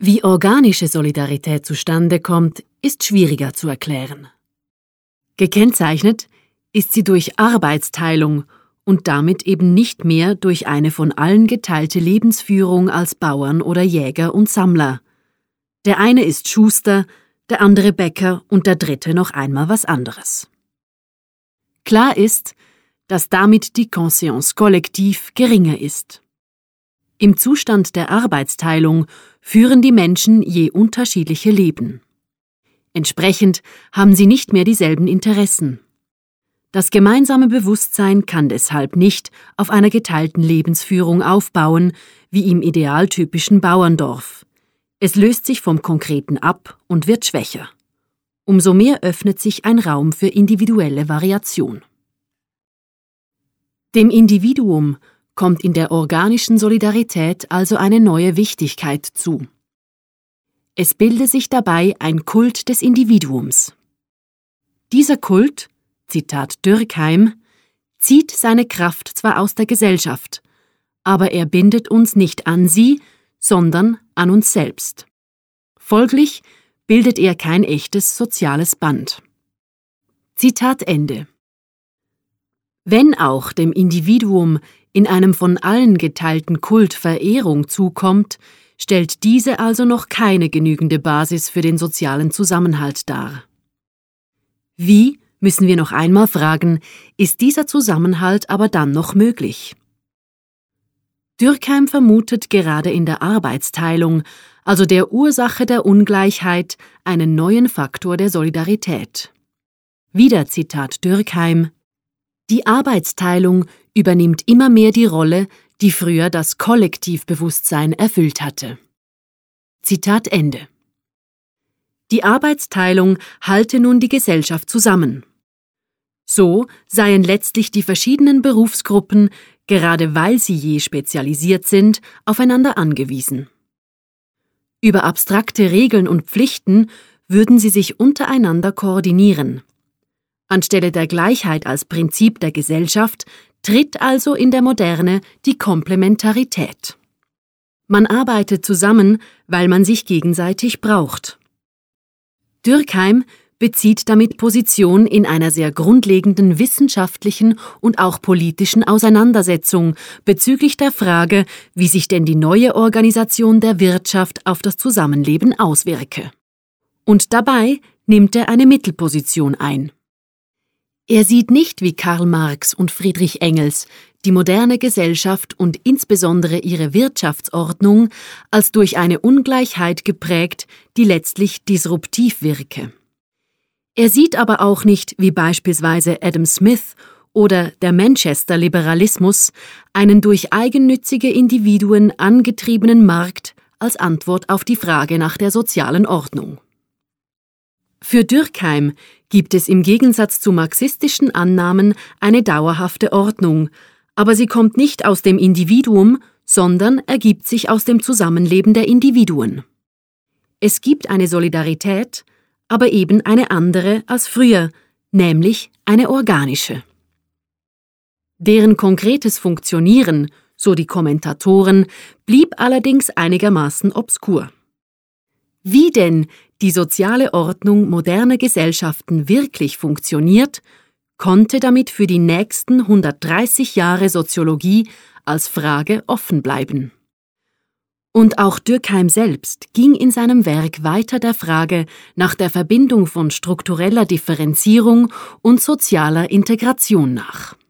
Wie organische Solidarität zustande kommt, ist schwieriger zu erklären. Gekennzeichnet ist sie durch Arbeitsteilung und damit eben nicht mehr durch eine von allen geteilte Lebensführung als Bauern oder Jäger und Sammler. Der eine ist Schuster, der andere Bäcker und der dritte noch einmal was anderes. Klar ist, dass damit die Conscience collective geringer ist. Im Zustand der Arbeitsteilung führen die Menschen je unterschiedliche Leben. Entsprechend haben sie nicht mehr dieselben Interessen. Das gemeinsame Bewusstsein kann deshalb nicht auf einer geteilten Lebensführung aufbauen, wie im idealtypischen Bauerndorf. Es löst sich vom Konkreten ab und wird schwächer. Umso mehr öffnet sich ein Raum für individuelle Variation. Dem Individuum kommt in der organischen Solidarität also eine neue Wichtigkeit zu. Es bilde sich dabei ein Kult des Individuums. Dieser Kult, Zitat Durkheim, zieht seine Kraft zwar aus der Gesellschaft, aber er bindet uns nicht an sie, sondern an uns selbst. Folglich bildet er kein echtes soziales Band. Zitat Ende. Wenn auch dem Individuum in einem von allen geteilten Kult Verehrung zukommt, stellt diese also noch keine genügende Basis für den sozialen Zusammenhalt dar. Wie, müssen wir noch einmal fragen, ist dieser Zusammenhalt aber dann noch möglich? Durkheim vermutet gerade in der Arbeitsteilung, also der Ursache der Ungleichheit, einen neuen Faktor der Solidarität. Wieder Zitat Durkheim: Die Arbeitsteilung übernimmt immer mehr die Rolle, die früher das Kollektivbewusstsein erfüllt hatte. Zitat Ende. Die Arbeitsteilung halte nun die Gesellschaft zusammen. So seien letztlich die verschiedenen Berufsgruppen, gerade weil sie je spezialisiert sind, aufeinander angewiesen. Über abstrakte Regeln und Pflichten würden sie sich untereinander koordinieren. Anstelle der Gleichheit als Prinzip der Gesellschaft tritt also in der Moderne die Komplementarität. Man arbeitet zusammen, weil man sich gegenseitig braucht. Durkheim bezieht damit Position in einer sehr grundlegenden wissenschaftlichen und auch politischen Auseinandersetzung bezüglich der Frage, wie sich denn die neue Organisation der Wirtschaft auf das Zusammenleben auswirke. Und dabei nimmt er eine Mittelposition ein. Er sieht nicht wie Karl Marx und Friedrich Engels die moderne Gesellschaft und insbesondere ihre Wirtschaftsordnung als durch eine Ungleichheit geprägt, die letztlich disruptiv wirke. Er sieht aber auch nicht, wie beispielsweise Adam Smith oder der Manchester-Liberalismus, einen durch eigennützige Individuen angetriebenen Markt als Antwort auf die Frage nach der sozialen Ordnung. Für Durkheim gibt es im Gegensatz zu marxistischen Annahmen eine dauerhafte Ordnung, aber sie kommt nicht aus dem Individuum, sondern ergibt sich aus dem Zusammenleben der Individuen. Es gibt eine Solidarität, aber eben eine andere als früher, nämlich eine organische. Deren konkretes Funktionieren, so die Kommentatoren, blieb allerdings einigermaßen obskur. Wie denn die soziale Ordnung moderner Gesellschaften wirklich funktioniert, konnte damit für die nächsten 130 Jahre Soziologie als Frage offen bleiben. Und auch Durkheim selbst ging in seinem Werk weiter der Frage nach der Verbindung von struktureller Differenzierung und sozialer Integration nach.